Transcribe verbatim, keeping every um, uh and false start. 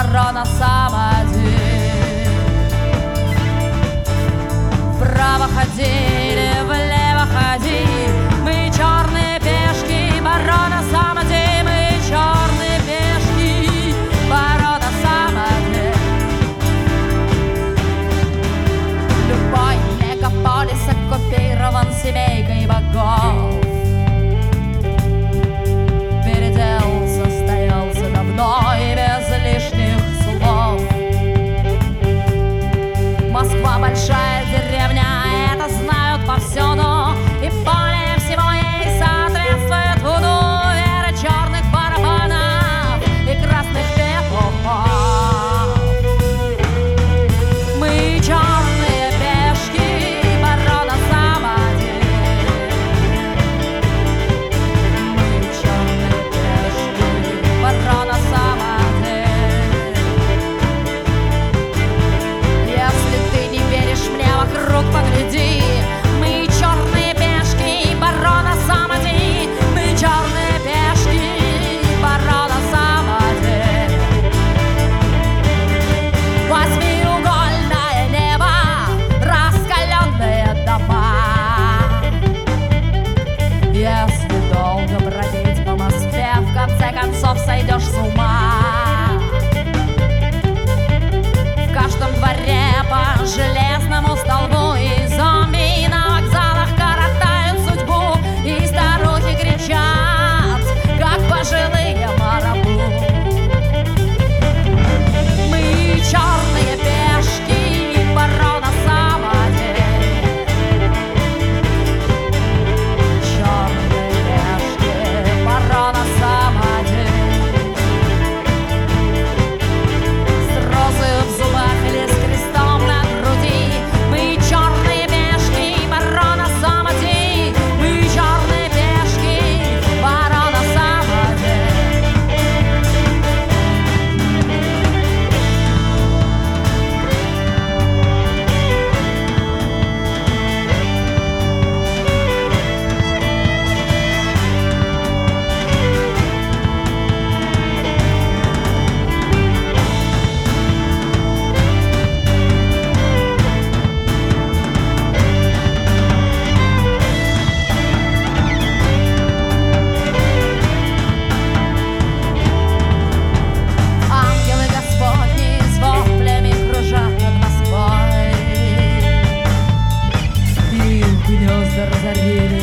барона Самоди. Вправо ходили, влево ходи, мы черные пешки барона Самоди, мы черные пешки барона Самоди. Любой мегаполис оккупирован семейкой богов. Передел состоялся давно и без лишних слов. Москва большая деревня, это знают повсюду, и более всего ей соответствует вуду веры черных барабанов и красных петухов. Мы черные пешки барона Самоди. Мы черные пешки барона Самоди. Если ты не веришь мне, вокруг погляди. Мы черные пешки барона Самоди. Мы черные пешки барона Самоди. Восьмиугольное небо, раскаленные дома. Если долго бродить по Москве, в конце концов сойдешь с ума. В каждом дворе по железному столбу и зомби на вокзалах коротают судьбу, и старухи кричат, как пожилые марабу. Мы черные пешки барона Самоди. Черные пешки барона Самоди. С розой в зубах или с крестом на груди. Мы черные пешки барона Самоди. Мы черные пешки барона Самоди. Ангелы Господни с воплями кружат над Москвой. Их гнезда разорили